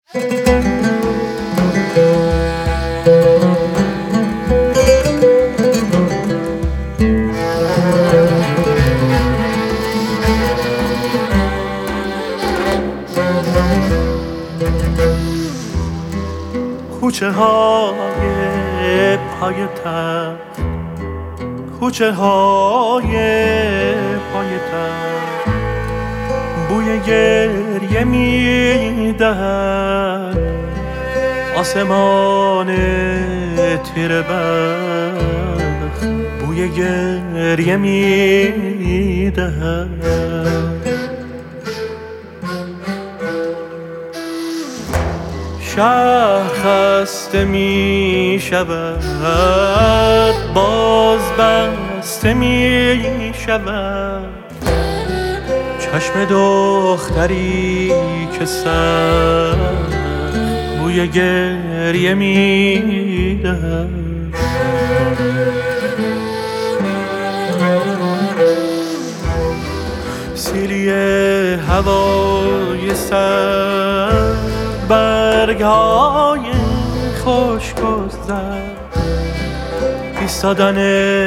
کوچه های پایتخت، کوچه های پایتخت بوی گریه میدهد، آسمان تیره بخت بوی گریه میدهد. شهر خسته می شود، باز بسته می شود، چشم دختری که سخت بوی گریه می دهد. سیلی هوای سر، برگ‌های خوشگذر، ایستادن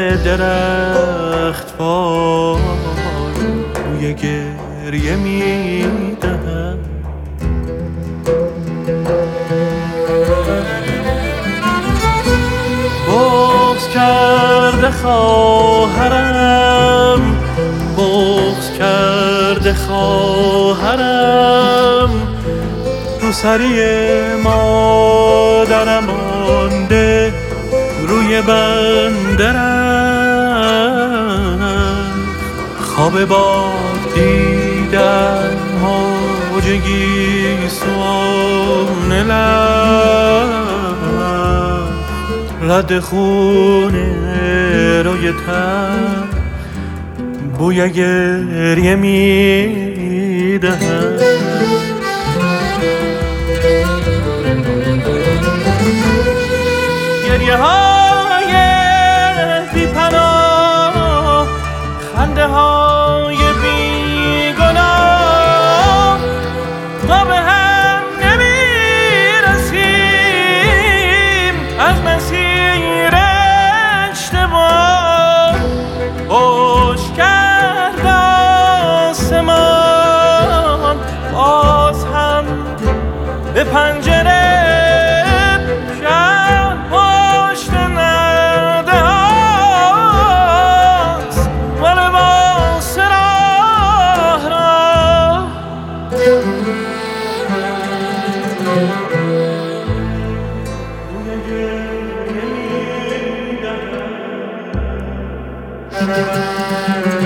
درخت وای بوی گریه می‌دهد. بغض کرده خواهرم، بغض کرده خواهرم، روسری مادرم مانده روی بندرم. خواب باد دیدن موج گیسوان لب، رد خونه روی تن بوی گریه میدهد. گریه های بی پناه، خنده های بی گناه، ما به هم نمیرسیم از مسیر اشتباه. خوش کرد آسمان باز هم به پنجره، Thank you.